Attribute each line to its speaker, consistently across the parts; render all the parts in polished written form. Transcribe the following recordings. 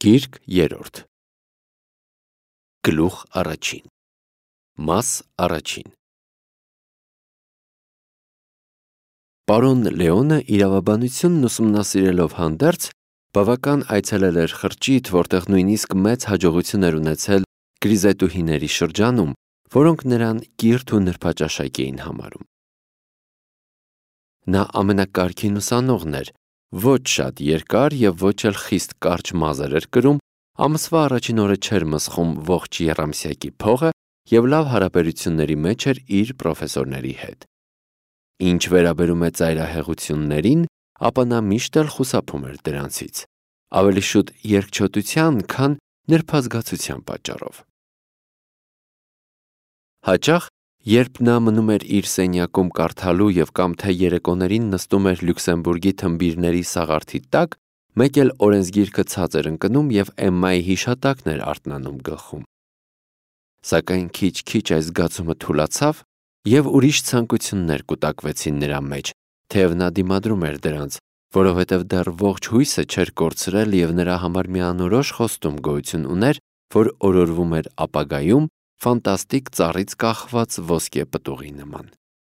Speaker 1: Գիրք երրորդ Գլուխ առաջին Մաս առաջին Պարոն Լեոնը իրավաբանությունն ուսումնասիրելով հանդերձ բավական այցելել էր Խրճիթ, որտեղ նույնիսկ մեծ հաջողություն էր ունեցել գրիզետուհիների շրջանում, որոնք նրան կիրթ ու նրբաճաշակ էին համարում։ Նա ամենակարգին ուսանողն էր, ոչ շատ երկար և ոչ էլ խիստ կարճ մազեր էր կրում, ամսվա առաջին օրը չէր մսխում ողջ եռամսյակի փողը և լավ հարաբերությունների մեջ էր իր պրոֆեսորների հետ։ Ինչ վերաբերում է ծայրահեղություններին, ապա նա միշտ էլ խուսափում էր դրանցից, ավելի շուտ երկչոտության, քան նրբազգացության պատճառով։ Հաճախ, երբ նա մնում էր իր սենյակում կարդալու և կամ թե երեկոներին նստում էր Լյուքսեմբուրգի թմբիրների սաղարթի տակ, մեկ էլ օրենսգիրքը ցած էր ընկնում և Էմմայի հիշատակն էր արթնանում գլխում։ Սակայն քիչ-քիչ այս զգացումը թուլացավ, և ուրիշ ցանկություններ կուտակվեցին նրա մեջ, թեև նա դիմադրում էր դրանց, որովհետև դեռ ողջ հույսը չէր կորցրել և նրա համար մի անորոշ խոստում գոյություն ուներ, որ օրորվում էր ապագայում ֆանտաստիկ ծառից կախված ոսկե պտուղի նման։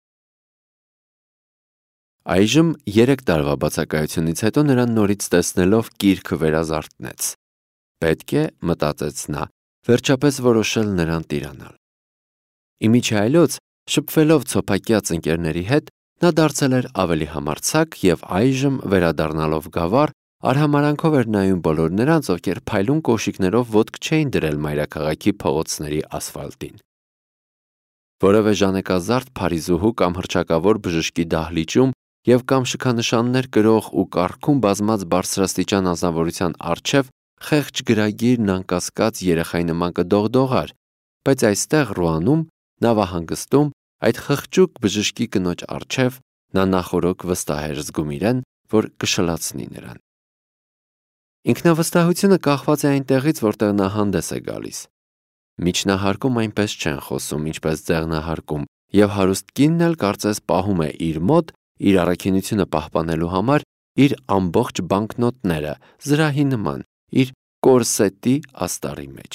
Speaker 1: Այժմ 3 տարվա բացակայությունից հետո նրան նորից տեսնելով գիրքը վերազարթնեց։ Պետք է, մտածեց նա, վերջապես որոշել նրան տիրանալ։ Իմիջիայլոց, շփվելով ցոփակյաց ընկերների հետ, նա դարձել էր ավելի համարձակ և այժմ, վերադառնալով գավառ, արհամարհանքով էր նայում բոլոր նրանց, ովքեր փայլուն կոշիկներով ոտք չէին դրել մայրաքաղաքի փողոցների ասֆալտին։ Որևէ ժանեկազարդ փարիզուհու կամ հռչակավոր բժշկի դահլիճում և կամ շքանշաններ կրող ու կառքում բազմած բարձրաստիճան անձնավորության առջև խեղճ գրագիրն անկասկած երեխայի նման կդողդողար, բայց այստեղ Ռուանում, նավահանգստում, այդ խղճուկ բժշկի կնոջ առջև նա նախօրոք վստահ էր զգում իրեն, որ կշլացնի նրան։ Ինքնավստահությունը կախված է այնտեղից, որտեղ նա հանդես է գալիս։ Միջնահարկում այնպես չեն խոսում, ինչպես ձեղնահարկում, և հարուստ կինն էլ կարծես պահում է իր մոտ, իր առաքինությունը պահպանելու համար, իր ամբողջ բանկնոտները, զրահի նման, իր կորսետի աստառի մեջ։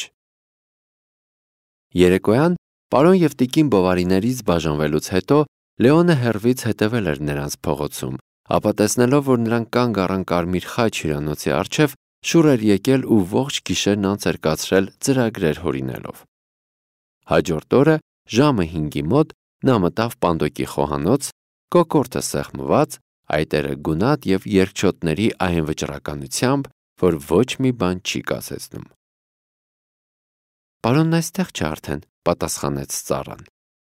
Speaker 1: Երեկոյան, պարոն և տիկին Բովարիներից բաժանվելուց հետո, Լեոնը հեռվից հետևել էր նրանց փողոցում, ապա տեսնելով, որ նրանք կանգ առան Կարմիր խաչ հյուրանոցի առջև, շուռ էր եկել ու ողջ գիշերն անց էր կացրել ծրագրեր հորինելով։ Հաջորդ օրը, ժամը 5-ի մոտ, նա մտավ Պանդոկի խոհանոց, կոկորդը սեղմված, այտերը գունատ և երկչոտների այն վճռականությամբ, որ ոչ մի բան չի կասեցնում։ «Պարոնն այստեղ չէ արդեն», պատասխանեց ծառան։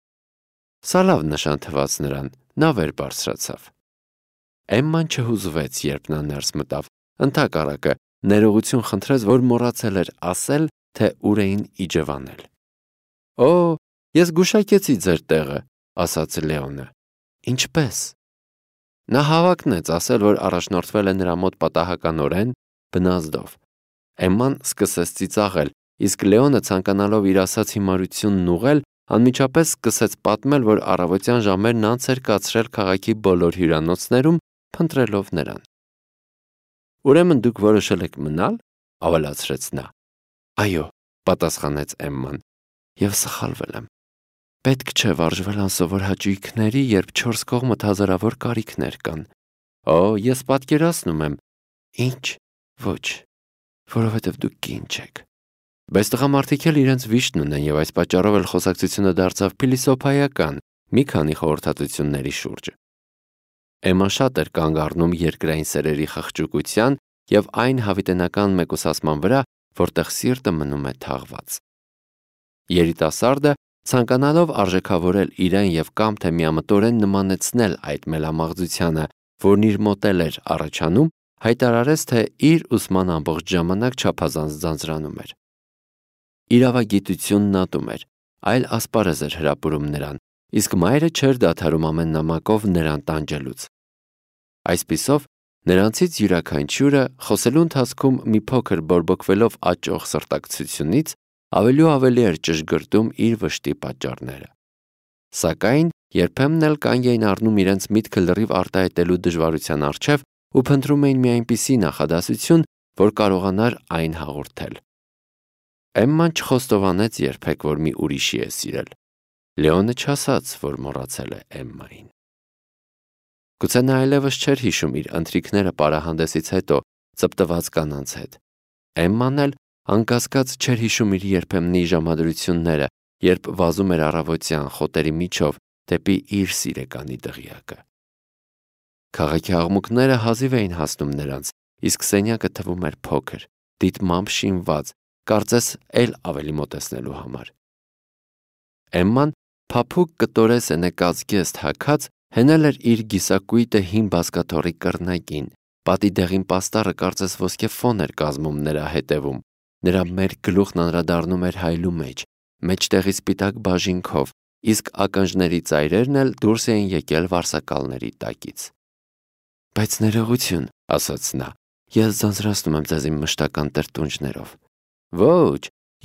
Speaker 1: Սա լավ նշան թվաց նրան, նա վեր բարձրացավ։ Էմման չհուզվեց, երբ նա ներս մտավ, ընդհակառակը, ներողություն խնդրեց, որ մոռացել էր ասել, թե ուր էին իջևանել։ «Օ, ես գուշակեցի ձեր տեղը», ասաց Լեոնը։ «Ինչպե՞ս»։ Նա հավակնեց ասել, որ առաջնորդվել է նրա մոտ պատահականորեն, բնազդով։ Էմման սկսեց ծիծաղել, իսկ Լեոնը, ցանկանալով իր ասած հիմարությունն ուղղել, անմիջապես սկսեց պատմել, որ առավոտյան ժամերն անց էր կացրել քաղաքի բոլոր հյուրանոցներում, փնտրելով նրան։ «Ուրեմն դուք որոշել եք մնալ», ավելացրեց նա։ «Այո», պատասխանեց Էմման, «և սխալվել եմ։ Պետք չէ վարժվել անսովոր հաճույքների, երբ 4 կողմդ հազարավոր կարիքներ կան։ Օ, ես պատկերացնում եմ։ Ինչ, ոչ, որովհետև դուք կին չեք։ Բայց տղամարդիկ էլ իրենց վիշտն ունեն, և այս պատճառով էլ խոսակցությունը դարձավ փիլիսոփայական մի քանի խորհրդատվությունների շուրջը»։ Էմման շատ էր կանգ առնում երկրային սերերի խղճուկության և այն հավիտենական մեկուսացման վրա, որտեղ սիրտը մնում է թաղված։ Երիտասարդը, ցանկանալով արժեքավորել իրեն և կամ թե միամտորեն նմանեցնել այդ մելամաղձությանը, որն իր մոտ էր առաջանում, հայտարարեց, թե իր ուսման ամբողջ ժամանակ չափազանց ձանձրանում էր։ Իրավագիտությունն ատում էր, այլ ասպարեզ էր հրապուրում նրան, իսկ մայրը չէր դադարում ամեն նամակով նրան տանջելուց։ Այսպիսով, նրանցից յուրաքանչյուրը, խոսելու ընթացքում մի փոքր բորբոքվելով աճող սրտակցությունից, ավելի ու ավելի էր ճշգրտում իր վշտի պատճառները։ Սակայն երբեմն էլ կանգ էին առնում իրենց միտքը լրիվ արտահայտելու դժվարության առջև ու փնտրում էին մի այնպիսի նախադասություն, որ կարողանար այն հաղորդել։ Էմման չխոստովանեց երբեք, որ մի ուրիշի է սիրել։ Լեոնը չասաց, որ մոռացել է Էմմային։ Գուցե նա այլևս չէր հիշում իր ընթրիքները պարահանդեսից հետո ծպտված կանանց հետ։ Էմման էլ անկասկած չէր հիշում իր երբեմնի ժամադրությունները, երբ վազում էր առավոտյան խոտերի միջով դեպի իր սիրեկանի դղյակը։ Քաղաքի աղմուկները հազիվ էին հասնում նրանց, իսկ սենյակը թվում էր փոքր, դիտմամբ շինված, կարծես էլ ավելի մոտեցնելու համար։ Էմման փափուկ կտորես է նկած գեստ հագած հենել էր իր գիսակույտը հին բազկաթոռի կռնակին, պատի դեղին պաստառը կարծես ոսկե ֆոն էր կազմում նրա հետևում, նրա մեր գլուխն անդրադառնում էր հայլու մեջ, մեջտեղի սպիտակ բաժինքով, իսկ ականջների ծայրերն էլ դուրս էին եկել վարսակալների տակից։ Բայց ներողություն, ասաց նա, ես ձանձրացնում եմ ձեզ իմ մշտական տրտունջներով։ Ոչ,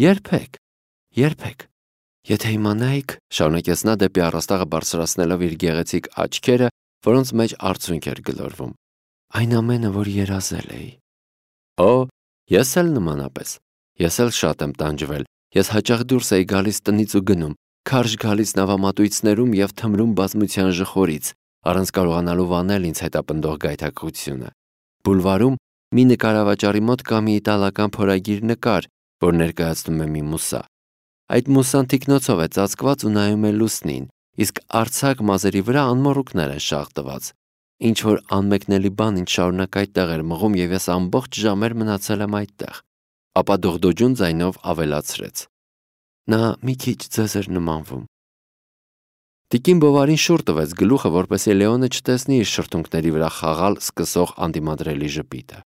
Speaker 1: երբեք։ Եթե իմանայիք, շարունակեց նա դեպի առաստաղը բարձրացնելով իր գեղեցիկ աչքերը, որոնց մեջ արցունք էր գլորվում։ Այն ամենը, որ երազել էի։ Օ, ես էլ նմանապես։ Ես էլ շատ եմ տանջվել։ Ես հաճախ դուրս էի գալիս տնից ու գնում, քարշ գալիս նավամատույցներում եւ թմրում բազմության ժխորից, առանց կարողանալու վանել ինձ հետապնդող գայթակղությունը։ Բուլվարում մի նկարավաճառի մոտ կա մի իտալական փորագիր նկար, որ ներկայացնում է մի մուսա։ Այդ մուսան թիկնոցով է ծածկված ու նայում է լուսնին, իսկ արձակ մազերի վրա անմոռուկներ են շաղ տված։ Ինչ որ անմեկնելի բան ինձ շարունակ այդտեղ էր մղում եւ ես ամբողջ ժամեր մնացել եմ այդտեղ։ Ապա դողդոջուն ձայնով ավելացրեց. Նա մի քիչ ձեզ էր նմանվում։ Տիկին Բովարին շուռ տվեց գլուխը, որպեսզի Լեոնը չտեսնի իր շրթունքների վրա խաղալ սկսող անդիմադրելի ժպիտը։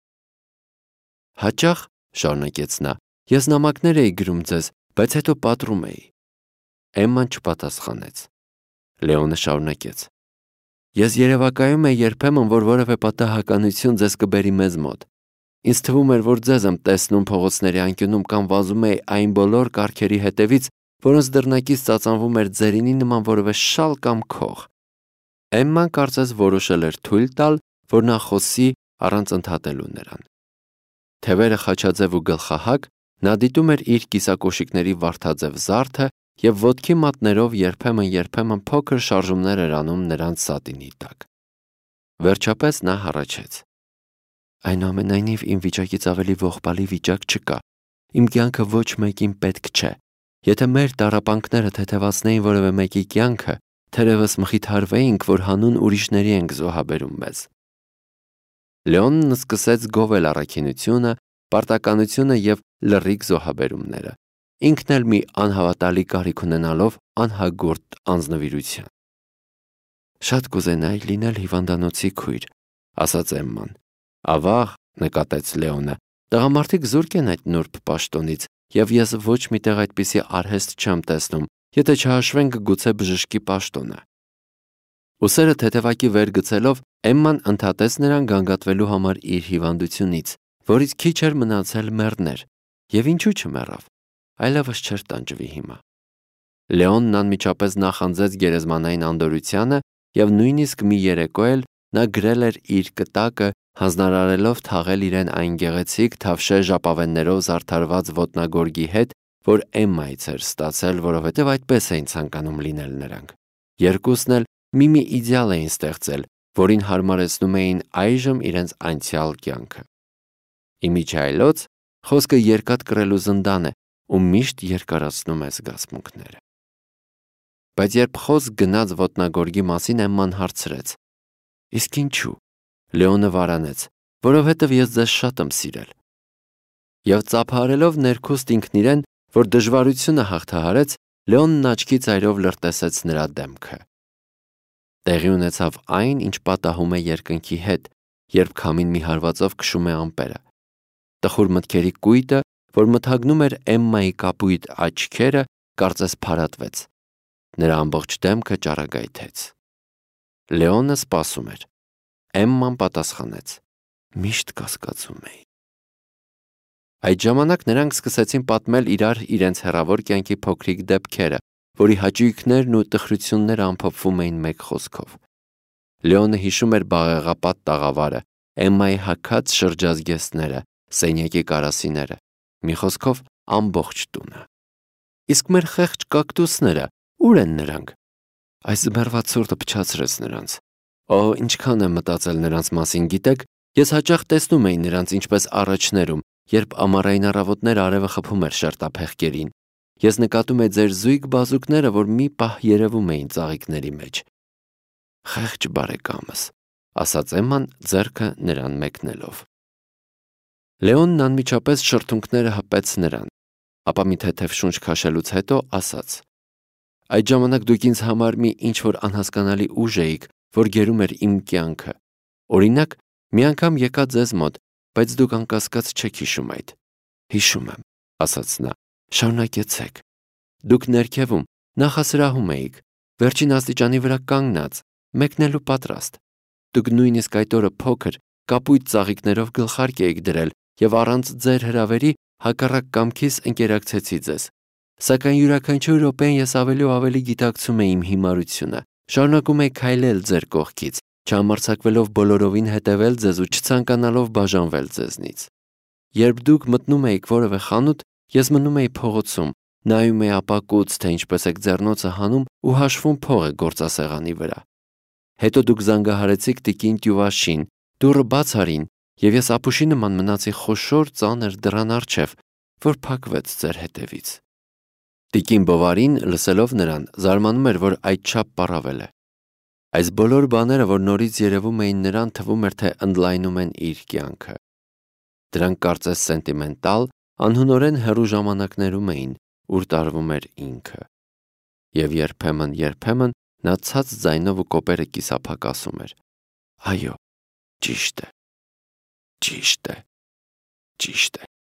Speaker 1: Հաճախ, շարունակեց նա, ես նամակներ էի գրում ձեզ, բայց հետո պատռում էի։ Էմման չպատասխանեց։ Լեոնը շարունակեց. Ես երևակայում էի երբեմն, որ որևէ պատահականություն ձեզ կբերի մեզ մոտ։ Ինձ թվում էր, որ ձեզ եմ տեսնում փողոցների անկյունում կամ վազում էի այն բոլոր կառքերի հետևից, որոնց դռնակից ծածանվում էր ձերինի նման որևէ շալ կամ քող։ Էմման կարծես որոշել էր թույլ տալ, որ նա խոսի առանց ընդհատելու նրան։ Թևերը խաչաձև ու գլխահակ, նա դիտում էր իր կիսակոշիկների վարդաձև զարդը եւ ոտքի մատներով երբեմն փոքր շարժումներ էր անում նրանց սատինի տակ։ Վերջապես նա հառաչեց. Այնուամենայնիվ իմ վիճակից ավելի ողբալի վիճակ չկա։ Իմ կյանքը ոչ մեկին պետք չէ։ Եթե մեր տառապանքները թեթևացնեին որևէ մեկի կյանքը, թերևս մխիթարվեինք, որ հանուն ուրիշների ենք զոհաբերում մեզ։ Լեոնն սկսեց գովել առաքինությունը, պարտականությունը եւ լռիկ զոհաբերումները, ինքն էլ մի անհավատալի կարիք ունենալով անհագործ անձնվիրության։ Շատ կուզենայի լինել հիվանդանոցի քույր, ասաց Էմման։ Ավաղ, նկատեց Լեոնը, տղամարդիկ զուրկ են այդ նուրբ պաշտոնից, եւ ես ոչ միտեղ այդպիսի արհեստ չեմ տեսնում, եթե չհաշվենք գուցե բժշկի պաշտոնը։ Ուսերը թեթևակի վեր գցելով, Էմման ընդհատեց նրան գանգատվելու համար իր հիվանդությունից, որից քիչ էր մնացել մեռներ, եւ ինչու չմեռավ, այլևս չէր տանջվի հիմա։ Լեոնն անմիջապես նախանձեց գերեզմանային անդորությանը եւ նույնիսկ մի երեկո էլ նա գրել էր իր կտակը, հանձնարարելով թաղել իրեն այն գեղեցիկ թավշե ժապավեններով զարդարված ոտնագորգի հետ, որ Էմմայից էր ստացել, որովհետև այդպես էին ցանկանում լինել նրանք։ Երկուսն էլ մի իդեալ էին ստեղծել, որին հարմարեցնում էին այժմ իրենց անցյալ կյանքը։ Իմիջիայլոց խոսքը երկաթ կրելու զնդան է ու միշտ երկարացնում է զգացմունքները։ Բայց երբ խոսք գնաց ոտնագորգի մասին, Էմման հարցրեց. Իսկ ինչու։ Լեոնը վարանեց, որովհետև ես ձեզ շատ եմ սիրել։ Եվ ծափահարելով ներքուստ ինքն իրեն, որ դժվարությունը հաղթահարեց, Լեոնն աչքի ծայրով լրտեսեց նրա դեմքը։ Տեղի ունեցավ այն, ինչ պատահում է երկնքի հետ, երբ քամին մի հարվածով քշում է ամպերը։ Տխուր մտքերի կույտը, որ մթագնում էր Էմմայի կապույտ աչքերը, կարծես փարատվեց։ Նրա ամբողջ դեմքը ճառագայթեց։ Լեոնը սպասում էր։ Էմման պատասխանեց. Միշտ կասկածում էի։ Այդ ժամանակ նրանք սկսեցին պատմել իրար իրենց հեռավոր կյանքի փոքրիկ դեպքերը, որի հաճույքներն ու տխրությունները ամփոփվում էին մեկ խոսքով։ Լեոնը հիշում էր բաղեղապատ տաղավարը, Էմմայի հագած շրջազգեստները, սենյակի կարասիները, մի խոսքով ամբողջ տունը։ Իսկ մեր խեղճ կակտուսները, ուր են նրանք։ Այս զմերված ցուրտը փչացրեց նրանց։ Օ, ինչքան եմ մտածել նրանց մասին, գիտեք, ես հաճախ տեսնում էի նրանց ինչպես առաջներում, երբ ամառային առավոտներ արևը խփում էր շերտափեղկերին։ Ես նկատում էի ձեր զույգ բազուկները, որ մի պահ երևում էին ծաղիկների մեջ։ Խեղճ բարեկամս, ասաց Էմման ձեռքը նրան մեկնելով։ Լեոնն անմիջապես շրթունքները հպեց նրան, ապա մի թեթև շունչ քաշելուց հետո ասաց. այդ ժամանակ դուք ինձ համար մի ինչ-որ անհասկանալի ուժ էիք, որ գերում էր իմ կյանքը։ Օրինակ, մի անգամ եկա ձեզ մոտ, բայց դուք անկասկած չեք հիշում այդ։ Հիշում եմ, ասաց նա, շարունակեցեք։ Դուք ներքևում նախասրահում էիք, վերջին աստիճանի վրա կանգնած, մեկնելու պատրաստ։ Դուք նույնիսկ այդ օրը փոքր, կապույտ ծաղիկներով գլխարկ էիք դրել և առանց ձեր հրավերի հակառակ կամքիս ընկերակցեցի ձեզ։ Սակայն յուրաքանչյուր րոպեն ես ավելի ու ավելի գիտակցում էի իմ հիմարությունը, շարունակում էի քայլել ձեր կողքից, չհամարձակվելով բոլորովին հետևել ձեզ ու չցանկանալով բաժանվել ձեզնից։ Երբ դուք մտնում էիք որևէ խանութ, ես մնում էի փողոցում, նայում էի ապակուց, թե ինչպես եք ձեռնոցը հանում ու հաշվում փողը գործասեղանի վրա։ Հետո դուք զանգահարեցիք տիկին Տյուվաշին, դուռը բաց արին, և ես ապուշի նման մնացի խոշոր ծանր դռան առջև, որ փակվեց ձեր հետևից։ Տիկին Բովարին, լսելով նրան, զարմանում էր, որ այդչափ պառավել է։ Այս բոլոր բաները, որ նորից երևում էին նրան, թվում էր, թե ընդլայնում են իր կյանքը։ Դրանք կարծես սենտիմենտալ, անհունորեն հեռու ժամանակներում էին, ուր տարվում էր ինքը։ Եվ երբեմն նա ցած ձայնով ու կոպերը կիսափակ ասում էր. այո, ճիշտ է, ճիշտ է, ճիշտ է։